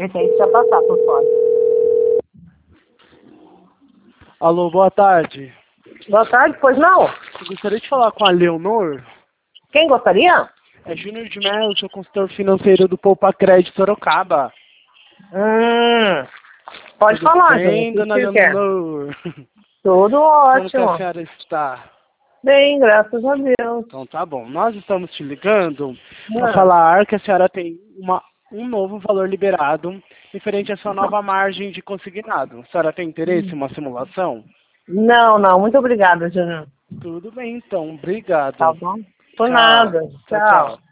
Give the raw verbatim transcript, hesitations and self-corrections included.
Esse aí já passar por fora. Alô, boa tarde. Boa tarde, pois não? Eu gostaria de falar com a Leonor. Quem gostaria? É Júnior de Mello, sou consultor financeiro do Poupa Crédito Sorocaba. Hum, pode Tudo falar, bem, Júnior. O dona que você quer? Leonor? Tudo Como que a ótimo. senhora está? Bem, graças a Deus. Então tá bom. Nós estamos te ligando para Ah, falar que a senhora tem uma, um novo valor liberado referente à sua nova margem de consignado. A senhora tem interesse em uma simulação? Não, não. Muito obrigada, Júnior. Tudo bem, então. Tá Obrigado. bom? Por Tchau. nada. Tchau, Tchau. tchau.